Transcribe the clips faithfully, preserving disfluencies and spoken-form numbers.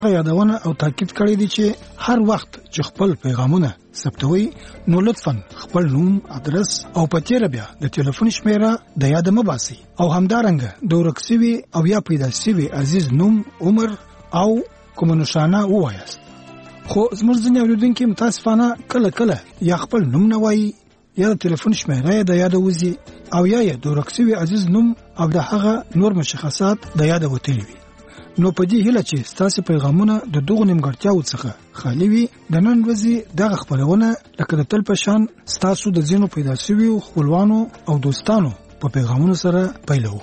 یادونه او تاکید کړی دی چې هر وخت چې خپل پیغامونه ثبتوي نو لطفاً خپل نوم، ادرس او پته بیا د ټلیفون شمیره د یاد مباسي او همدارنګه د ورکسوي او یا پیدا شوی عزیز نوم، عمر او کوم نشانه وایاست. خو زموږ ځینې اوریدونکو متاسفانه کله کله یا خپل نوم نه وایي یا د ټلیفون شمیره د یاد وځي او یا د ورکسوي عزیز نوم او د هغه نور مشخصات د یاد وتلی وي. نو په دې هیله چې ستاسو پیغامونه د دغو نیمګړتیاو څخه خالي وي، د نن ورځې دغه خبرونه لکه د تل په شان ستاسو د ځینو پیدا شویو خپلوانو او دوستانو په پیغامونو سره پیلو.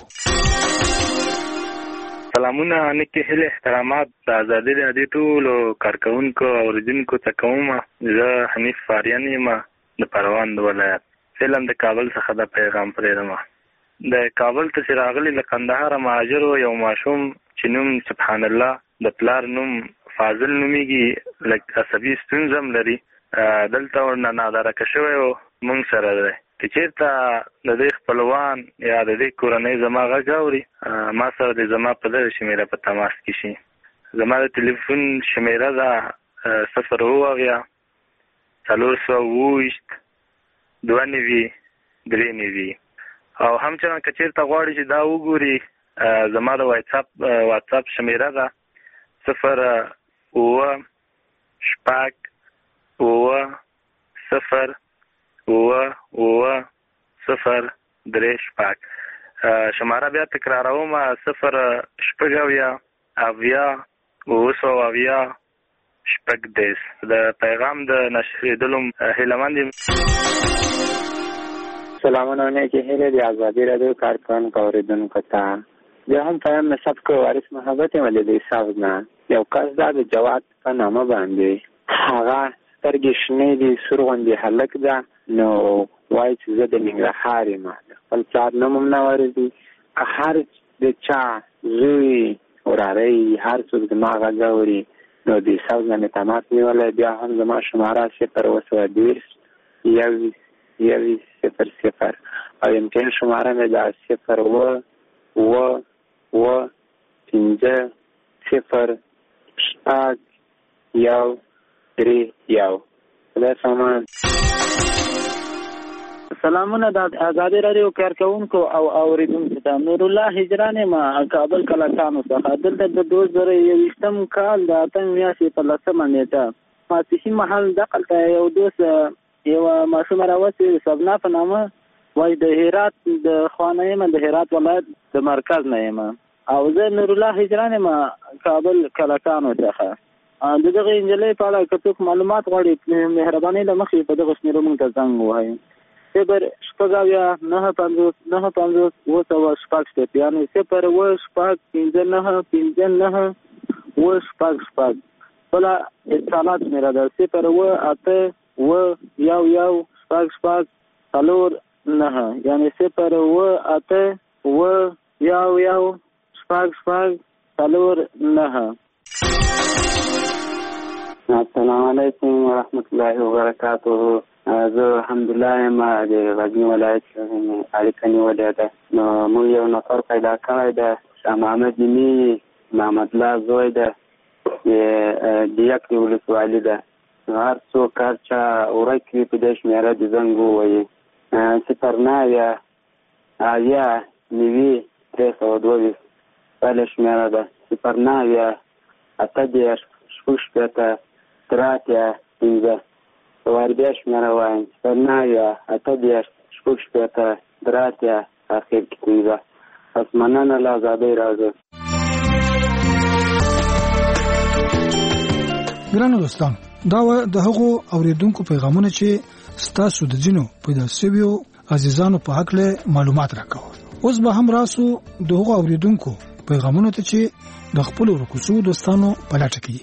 سلامونه، نیکه هیله احترامات د ازادي راډیو ټولو کارکونکو او اوریدونکو ته کوم. زه حنیف فاریان یم د پروان ولایت. فلم د کابل څخه د پیغام پرېږدم. د کابل ته چې راغلي له کندهار مهاجرو یو ماشوم چې نوم سبحان الله د پلار نوم فاضل نومیږي، لکه عصبي ستونزه هم لري. دلته ورنه نادرکه شوی و موږ سره دی. که چېرته د دې خپلوان یا د دې کورنۍ زما غږ اوري، ما سره د زما په دغه شمېره په تماس کې شي. زما د تلیفون شمېره ده صفر اووه اویا څلور سوه اووه ویشت دوه نوي درې نوي. او همچنان که چېرته غواړي چې دا وګوري، زما د واتساپ واتساپ شمېره ده صفر اووه شپږ اووه صفر اووه اووه صفر درې شپږ. شماره بیا تکراروم، صفر شپږ اویا اویا اووه سوه اویا شپږ دېرش. د پیغام د نشریدلو هیلهمند یم. سلامونه، نیکې هیلې د ازادي راډیو کارکونکو اورېدونکو ته. زه هم په یم نسب کو وارث محبت یم له دې ساز نه. یو کس دا د جواد په نامه باندې هغه سترګې شنې دي، سور غوندې هلک ده، نو وایي چې زه د ننګرهار یم. خپل پلار نوم هم نه ورځي. هر د چا زوی وراره هر څوک زما غږ اوري نو د ساز نه مې تماس نیولی. بیا هم زما شماره صفر اووه سوه دېرش یوویشت یوویشت صفر صفر او امتحان شماره مې ده صفر اووه اووه اووه پنځه صفر شپږ یو درې یو. خدای سامان. سلامونه د ازادي راډیو کارکونکو او اوریدونکو ته. نور الله هجران ما کابل کلاکانو څخه. دلته د دوه زره یوویشتم کال د اتم میاشتې په لسمه نیټه ماسپښین مهال دقلته یو دوست یوه ماشومه راوستې سبنا په نامه، وایي د هرات د خوا نه یم، د هرات ولایت د مرکز نه یم، او زه نور الله هجران ما کابل کلاکانو څخه. د دغه نجلۍ په اړه که څوک معلومات غواړي، مهرباني له مخې په دغه شمېرو موږ ته زنګ ووهئ. صفر شپږ اویا نهه پنځوس نهه پنځوس اووه سوه شپږ شپېته، یعنې صفر اووه شپږ پنځه نهه پنځه نهه اووه شپږ شپږ. بله اتصالات شمېره ده صفر اووه اته اووه یو یو شپږ شپږ څلور نهه، یعنې صفر اووه اته اووه یو یو شپږ شپږ څلور نهه. السلام علیکم ورحمت الله وبرکاته. زه الحمدلله یم د غزني ولایت اړیکه نیولې ده. نو موږ یو نفر پیدا کړی ده، شاه محمد نومي، محمد الله زوی ده، د دیک د ولسوالي ده. هر څوک هر چا ورک وي په دې شمېره د زنګ ووایي. صفر نه اویا اویا نوي درې سوه دوه ویشت بله شمېره ده. صفر نه اویا اته دېرش شپږ شپېته درې اتیا پنځه. وار بیا شمېره وایم صفر نه اویا اته دېرش شپږ شپېته درې اتیا اخر کې پنځه. پس مننه له ازادۍ راډیو. ګرانو دوستانو، دا و د هغو اوریدونکو پیغامونه چې ستاسو د ځینو پیدا شویو عزیزانو په حق له معلومات راکوه. اوس به هم راسو د هغو اوریدونکو پیغامونه ته چې د خپل ورکوڅو دوستانو په لټه کې دي.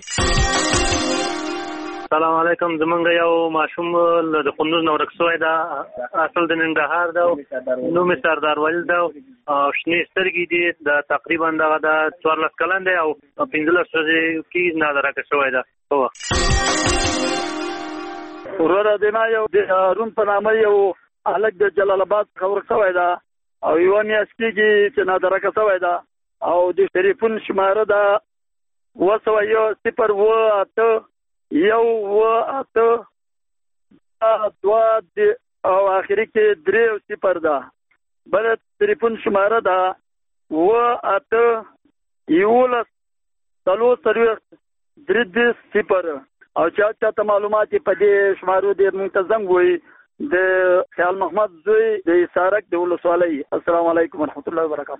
سلام علیکم. زمونږ یو ماشوم د کندوز نه ورک شوی ده، اصل د ننګرهار ده، نوم یې سردار ولید ده، شنې سترګې دي، د تقریبا دغه د څوارلس کلن دی او پنځلس ورځې کې نادرکه شوی ده. وروره دینا یو د هارون په نامه یو هلک د جلال آباد څخه ورک شوی ده او یوه میاشت کېږي چې نادرکه شوی ده او د ټلیفون شماره ده اوه سوه یو صفر اوه اته یو اوه اته دوه او آخري کې درې صفر ده. بل تلیفون شماره ده اوه اته یولس څلور څلوېښت درې دېرش صفر. او چا چاته معلومات په دې شمارو ډېر مونږ ته زنګ ووایي. د خیال محمد زوی د سارک د ولسوالۍ. السلام علیکم ورحمت الله وبرکاته.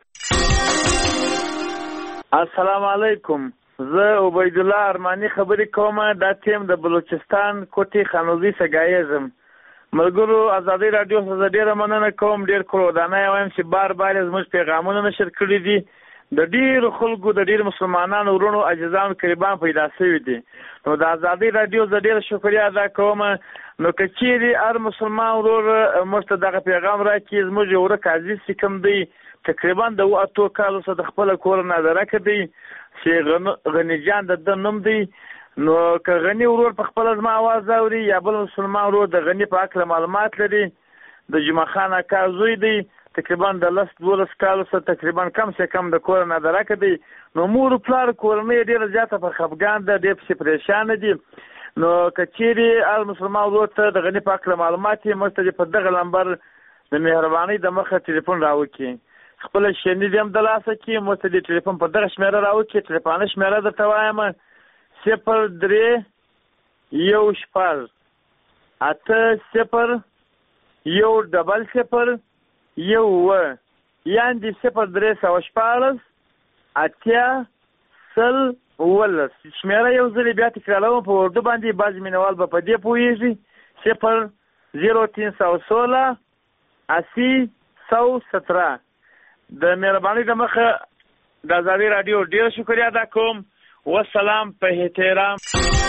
السلام علیکم. زه عبید الله ارمانی خبرې کوم. دا ټیم د بلوچستان کوټې خانوزي سګایزم. ملګرو ازادي رادیو څخه ډیره مننه کوم. ډیر کړودانه وایم چې بار بار زموږ پیغامونه نشر کړي دي. د ډیرو خلکو د ډیرو مسلمانانو ورونو عزیزانو قربان پیدا شوي دي. نو د ازادي رادیو زه ډیره شکریا ادا کوم. نو که چیرې هر مسلمان ورور موږ ته دغه پیغام راکړي زموږ یو ورک عزیز چې کوم دی تقریبا د اوه اتو کالو څخه د خپله کور نه درکه دی چې غني جان د ده نوم دی. نو که غني ورور په خپله زما اواز اوري یا بل مسلمان ورور د غني په هکله معلومات لري د جمعه خان اکا زوی دی تقریبا د لس دولس کالو څخه تقریبا کم سے کم د کور نه درکه دی. نو مور پلار کورنۍ ډېره زیاته په خفګان ده ډېر پسې پریشانه دي. نو که چیرې هر مسلمان ورور ته د غني په هکله معلومات یې موږ ته په دغه نمبر د مهربانۍ د مخه ټلیفون راوکړي. خپله شنید هم د لاسه کړي موږ ته د ټلیفون په دغه شمېره راوکړي. ټلیفوني شمېره درته وایم صفر درې یو شپږ اته صفر یو ډبل صفر یو اووه یعنې صفر درې سوه شپاړس اتیا سل اوولس. شمېره یو ځلې بیا تکراروم په اردو باندې بعضې مینهوال به په دې پوهېږي. صفر زیرو تین سو سوله اسی سو ستره. د مهربانۍ د مخه د ازادي راډیو ډېر شکریا ادا کوم. والسلام په احترام.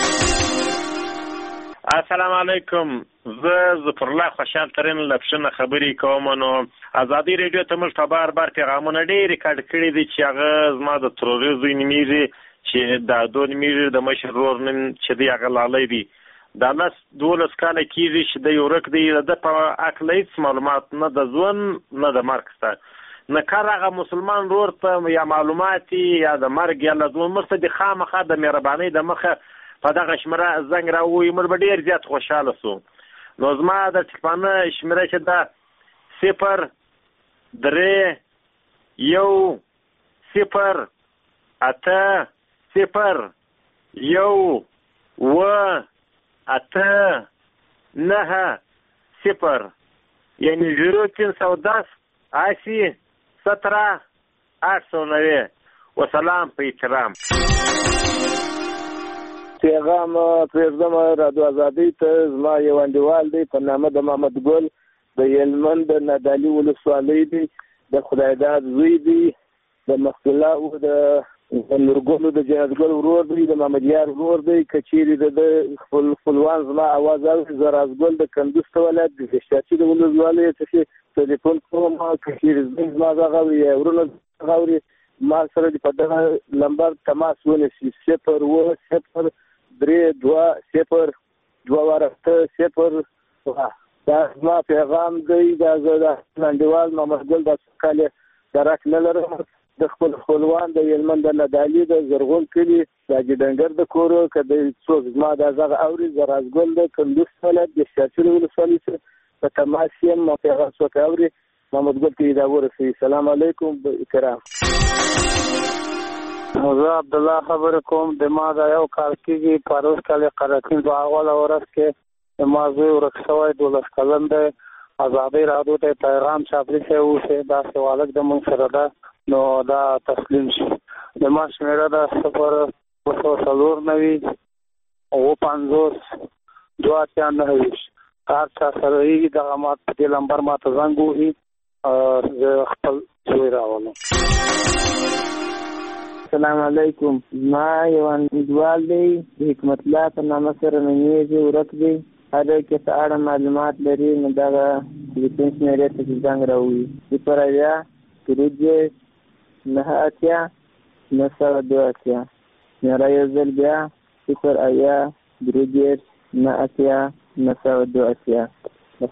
السلام علیکم. زه ظفر الله خوشحال ترین له پښنه خبرې کوم. نو ازادي راډیو ته موږ ته بار بار پیغامونه ډېر ریکارډ کړي دي چې هغه زما د تروري زوی نومېږي چې دا دو نومېږي د مشر ورور نوم چې دی هغه لالی دی. دا لس دولس کاله کېږي چې دی ورک دی. د ده په هکله هېڅ معلومات نه د ژوند نه د مرګ شته. نه کار هغه مسلمان ورور ته یا معلومات یا د مرګ یا له ژوند موږ ته د خامخا د مهربانۍ د مخه په دغه شمېره زنګ راووایي موږ به ډېر زیات خوشحاله سو. نو زما د ټلیفون شمېره چې ده صفر درې یو صفر اته صفر یو اوه اته نهه صفر یعنې زیرو تین سو دس اسی ستره آठ سو نوے. وسلام په احترام. پیغام پرېږدم رادیو ازادۍ ته. زما یو انډیوال دی په نامه د محمد ګل د هلمند د نادعلي ولسوالۍ دی. د خدایداد زوی دی. د مخفله او د نورګلو د جنتګل ورور دی. د محمد یار ورور دی. که چیرې د خپل خپلوان زما اواز اوري زه رازګل د کندوز ته ولایت د خشتاچي د ولسوالۍ څخه ټلیفون کوم. که چیرې زما غږ اوري یا ورونه غږ اوري ما سره په دغه نمبر تماس ونیسي. صفر اووه صفر درې دوه صفر دوه اته صفر. دا زما پیغام دی. دا زه د انډیوال محمد ګل د کال درک نه لرم. د خپل خپلوان د هلمند د نادعلي د زرغون کلي د ډنګر د کور که د څوک زما دا غږ اوري زه رازګل د کندوز ولایت د شاچل ولسوالۍ سره په تماس یم. ما پیغام څوک اوري محمد ګل ته دا ورسوي. سلام علیکم احترام. زه عبدالله خبرې کوم. د ما دا یو کال کېږي پروس کال قراتین په اوله ورځ کې د ما زوی ورک شوی دولس کلن دی. ازادۍ راډیو ته پیغام چاپېریال اوسې داسې والک د مونږ سره ده نو دا تسلیم شي. د ما شمېره ده صفر اوه سوه څلور نوي اوه پنځوس دوه اتیا نهه ویشت. هر چا سره یې دغه ما په دې نمبر ما ته زنګ ووهي زه خپل زوی راولم. السلام علیکم. ما یو انډیوال دی د حکمت الله په نامه سره نومېږي ورک دی. هر کې څه اړه معلومات لري نو دغه ټلیفون شمېرې ته زنګ راووهي. صفر اویا درې دېرش نهه اتیا نهه سوه دوه اتیا. شمېره یو ځل بیا صفر اویا درې دېرش نهه اتیا نهه سوه دوه اتیا.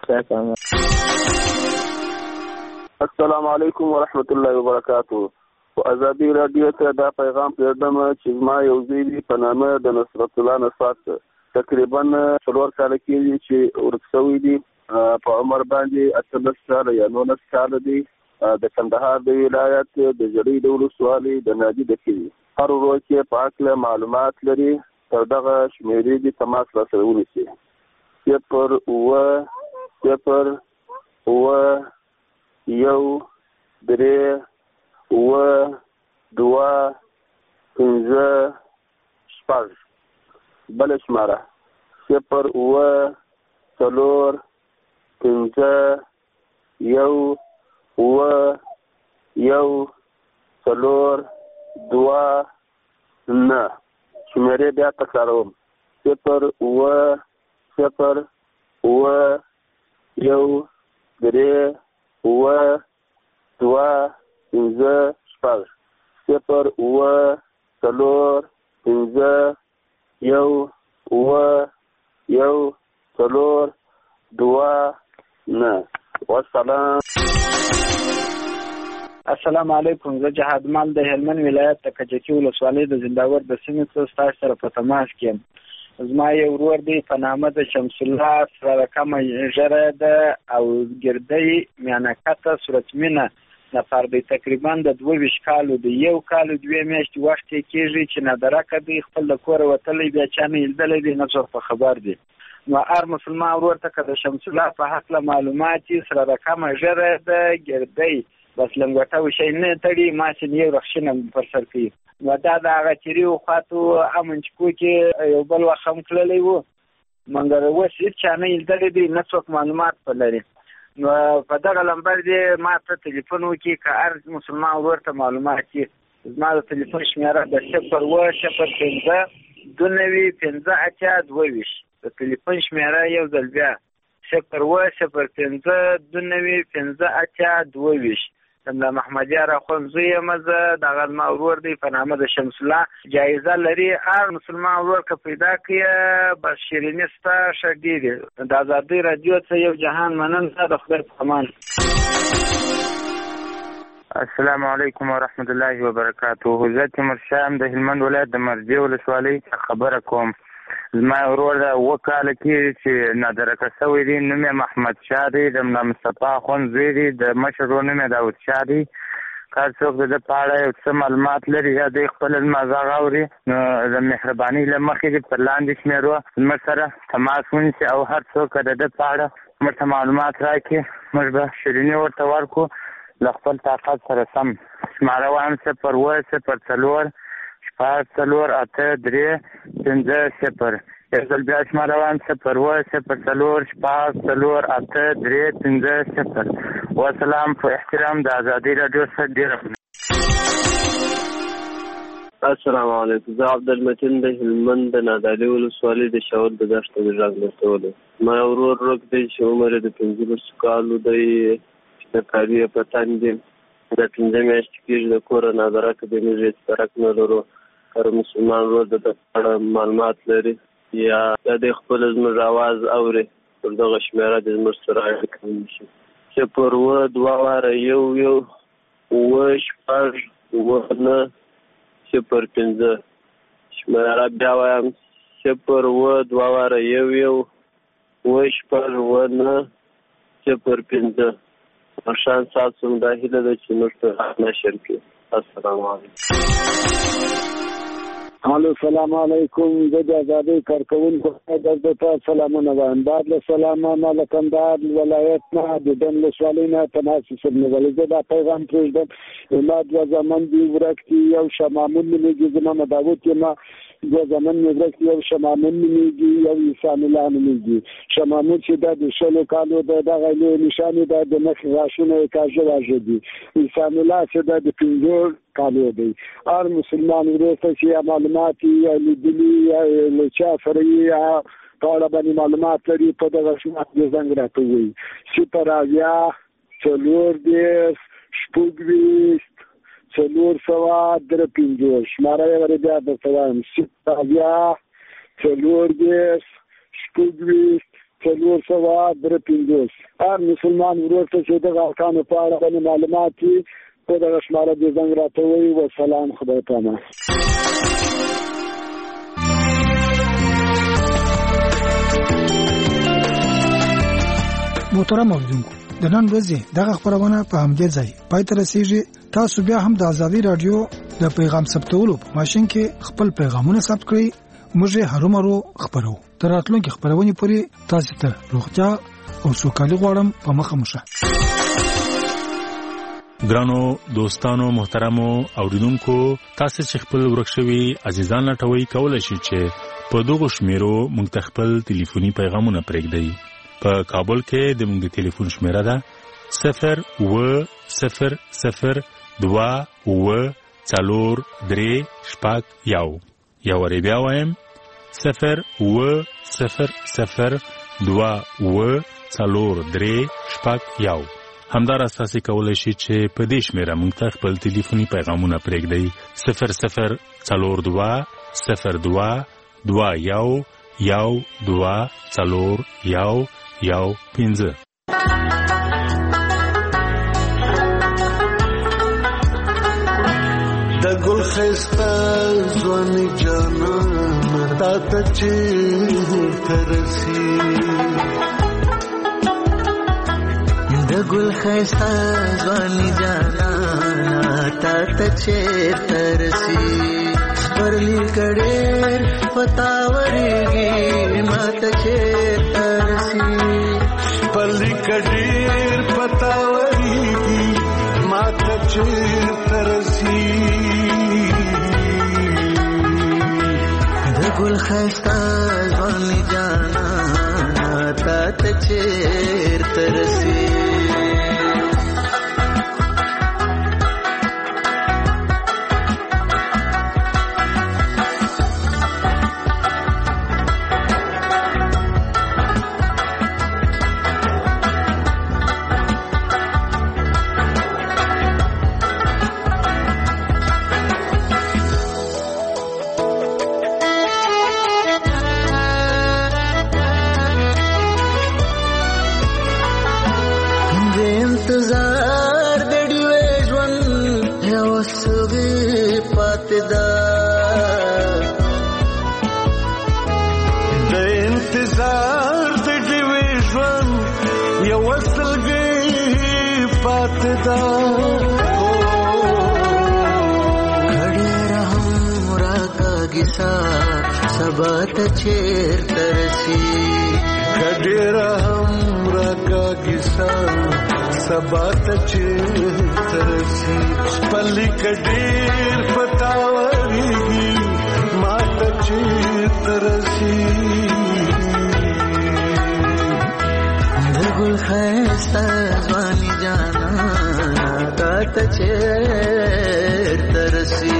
السلام علیکم ورحمت الله وبرکاتو. ازادي راډیو ته دا پیغام پرېږدم چې زما یو زوی دی په نامه د نصرت الله نصرت تقریبا څلور کاله کېږي چې ورک شوی دی. په عمر باندې اتلس کاله یا نولس کاله دی. د کندهار د ولایت د جړۍ د ولسوالۍ د نادي د کلي. هر ورځ چې په هکله معلومات لري تر دغه شمېرې دې تماس راسره ونیسي. صفر اووه صفر اووه یو درې اووه دوه پنځه شپږ. بله شماره صفر اووه څلور پنځه یو اووه یو څلور دوه نه. شمېرې بیا تکراروم. صفر اووه صفر اووه یو درې اووه دوه پنځه شپږ. صفر اووه څلور پنځه یو اووه یو څلور دوه نه. والسلام. السلام علیکم. زه جهاد مال د هلمند ولایت د کجکي ولسوالۍ د زنداور د سیمې څخه ستاسو سره په تماس کې یم. زما یو ورور دی په نامه د شمس الله سره رقم ژره ده او ګردۍ میانکته صورتمینه نفر دی. تقریبا د دوه ویشت کالو دی. یو کال دوه میاشتې وخت یې کېږي چې نادرکه دی خپل د کوره وتلی بیا چا نه لیدلی دی نه څوک په خبر دی. نو هر مسلمان ورور ته که د شمس الله په هکله معلومات سره رقم ژره ده ګردۍ بس لنګوټه وشی نه تړي ماسې یو رخشنه پر سر کوي. نو دا د هغه تیري وخواتو امن چکو کې یو بل وخت هم تللی و مګر اوس هېڅ چا نه لیدلی دی نه څوک معلومات په لري. نو په دغه لمبر دې ما ته تلیفون وکړي که هر مسلمان ورور ته معلومات وي. زما د تلیفون شمېره د صفر اووه صفر پنځه دوه نوي پنځه اتیا دوه ویشت. د تلیفون شمېره یو ځل بیا صفر اووه صفر پنځه دوه نوي پنځه اتیا دوه ویشت. د محمد یار اخوند زوی یم زه. دغه زما ورور دی په نامه د شمس الله. جایزه لري هر مسلمان ورور که پیدا کړي بس شیریني ستا ښه ډېرې. د ازادۍ راډیو څخه یو جهان مننه د خدای په امان. السلام علیکم ورحمت الله وبرکاته. زه تیمورشاه یم د هلمند ولایت د مرجې ولسوالۍ څخه خبره کوم. زما ورور د اووه کاله کېږي چې نادرکه شوی دی. نوم یې محمد شاه دی. د ملا مصطفی اخوند زوی دی. د مشر ورور نوم یې داود شاه دی. که څوک د ده په اړه یو څه معلومات لري یا دوی خپله زما غږ اوري نو د مهربانۍ له مخې دې پر لاندې شمېرو زموږ سره تماس ونیسي او هر څوک د ده په اړه موږ ته معلومات راکړي موږ به شیریني ورته ورکړو له خپل طاقت سره سم. شماره وایم صفر اووه صفر څلور شپږ څلور اته درې پنځه صفر. یو ځل بیا شماره وایم صفر اووه صفر څلور شپږ څلور اته درې پنځه صفر. وسلام. په احترام د ازادۍ راډیو څخه ډېره. السلام علیکم. زه عبدالمتین د هلمند د نادعلي ولسوالۍ د شاول د دښته د غږ لرسولو. ما ورور ورک دی چې عمر یې د پنځلسو کالو دی. د کاري یې په تن دی. د پنځه میاشتې کېږي د کوره نادرکه دی. موږ هېڅ درک نه لرو. هر مسلمان ورور د ده په اړه معلومات لري یا د خپل زموږ اواز اوري پر دغه شمېره د زموږ سره اړیکه ونیسي. صفر اووه دوه واره یو یو اووه شپږ اووه نه صفر پنځه. شمېره بیا وایم صفر اووه دوه واره یو یو اووه شپږ اووه نه صفر پنځه. مشان ساتو دا هیله ده چې موږ ته نشر کړي. السلام علیکم. الو سلام علیکم. زه د ازادۍ کارکوونکو درته ته سلامونه وایم. بعد له سلامه ما له کندهار ولایت نه د دن ولسوالۍ نه تماس وسرنولی. زه دا پیغام پرېږدم ما دوه زامن دي ورک دي. یو شمامون نومېږي زما نه داود یم. دوه زامن مې ورک دي. یو شمامون نومېږي یو عیسان الله نومېږي. شمامون چې دا د شلو کالو د دغه لوی نښانې دا د مخ غاښونه یې کاږه واږه دي. عیسان الله چې دا د پنځو کالو دی. هر مسلمان ورور ته چې معلومات یا لیدلي یا له چا سره یې په اړه باندې معلومات لري په دغه شمات د زنګ راته ووایي. صفر اویا څلور دېرش شپږ ویشت څلور سوه درې پنځوس. شماره یې ورې بیا درته وایم صفر اویا څلور دېرش شپږ ویشت څلور سوه درې پنځوس. هر مسلمان ورور ته چې دغه احکامو په اړه باندې معلومات وي په دغه شماره دې زنګ راته ووایي. وسلام، خدای پامان. محترم اوریدونکو، د نن ورځې دغه خبرونه په همدې ځای پای ته رسیږي. تاسو بیا هم د آزادي رادیو د پیغام ثبتولو په ماشين کې خپل پیغامونه ثبت کړئ. موږ یې هرومرو خبرو. تر راتلونکي خبرونه پورې تاسو ته روغتیا او سوکالي غواړم. په مخه مشه. ګرانو دوستانو، محترمو اوریدونکو، تاسو چې خپل ورکشوي عزیزان لټوي کولای شئ چې په دغه شمیرو موږ ته خپل ټلیفوني پیغامونه پرېږدئ. په کابل کې د موږ د ټلیفون شمیره ده صفر و صفر صفر دوا و څلور درې شپږ یو. یو ری بیا وایم صفر و صفر صفر دوا و څلور درې شپږ یو. همدارس تاسو کولای شئ چې په دې شمیره موږ ته خپل ټلیفوني پیغامونه پرېږدئ. صفر صفر څلور دوا صفر دوا دوا یو یو دوا څلور یو یو پنځه. د ګل خسته ځواني جانان تا ته چې ترسي، د ګل خسته ځواني جانان تا ته چې ترسي. پرلی کډېر پتاورېږي ماته چې ترسي، پرلی کډېر پتاورېږي ماته چې ترسي. د ګل ښایسته ځواني جانان تا ته چې ترسي. انتظار د ډیوې ژوند یو سوي پاتې ده، د انتظار د ډیوې ژوند یو سلګي پاتې ده. کډېر هم راکاږي سا سبا ته چیرته رسي، کډېر هم راکاږي سا سبا ته چیرته رسي. پلي کډېر پتاورېږي ماته چیرته رسي. د ګل ښایسته ځواني جانان تا ته چیرته رسي.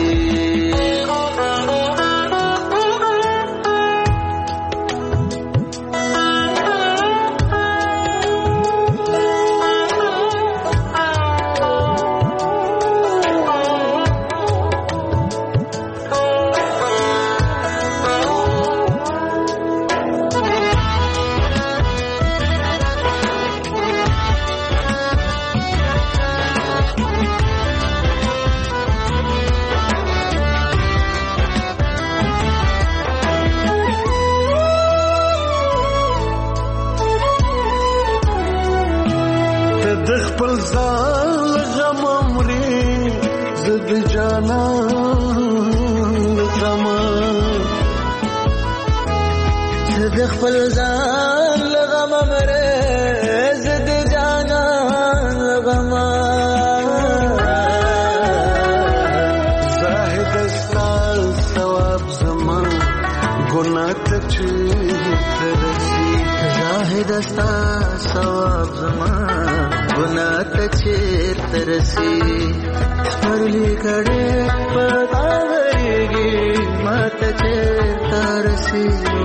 د خپل ځان غم مري زد جانان غم، د خپل ځان غم مري زد جانان غم. زاهد ستا ثواب زما ګناه ته چیرته رسي، زاهد ستا ثواب زما ګناه ته چیرته رسي. پرلی کډېر پتاورېږي ماته چیرته رسي.